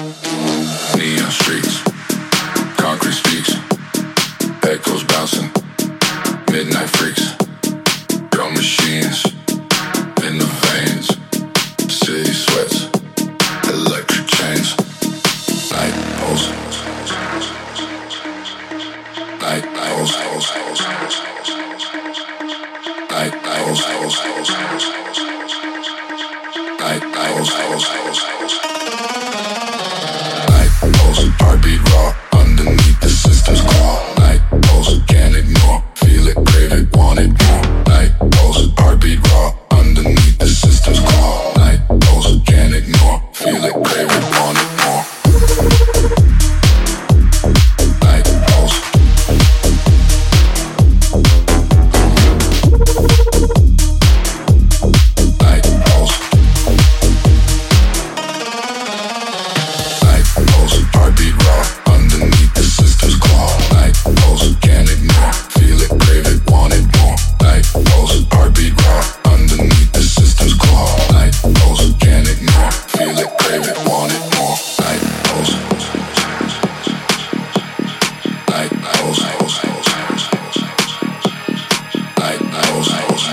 Neon streets, concrete speaks, echoes bouncing, midnight freaks, drum machines in the veins, city sweats, electric chains, night pulse, night pulse, night pulse, night pulse. Night pulse, heartbeat raw, underneath the system's claw. Night pulse, can't ignore, feel it, crave it, want it more. Night pulse, heartbeat raw, underneath the system's claw. Night pulse, can't ignore, feel it, crave it, want it more. Night pulse. Night pulse. Night pulse, heartbeat raw, underneath the system's claw. Night pulse, can't ignore, feel it, crave it, want it more. Night pulse, heartbeat raw, underneath the system's claw. Night pulse, can't ignore, feel it, crave it, want it more. Night pulse. Night pulse. Night pulse.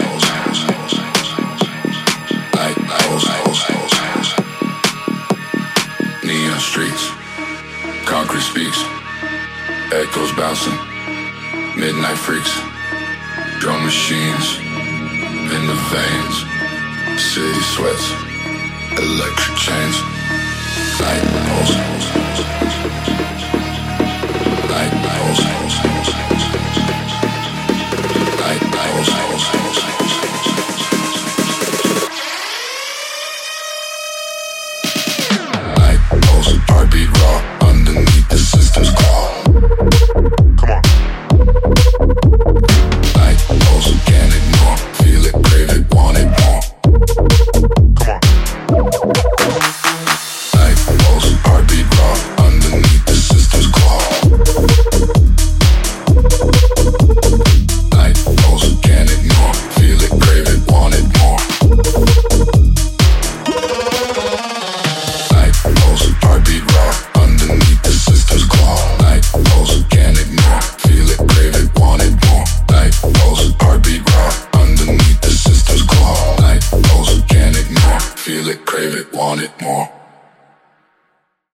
Night pulse. Neon streets, concrete speaks, echoes bouncing, midnight freaks, drum machines in the veins, city sweats, electric chains.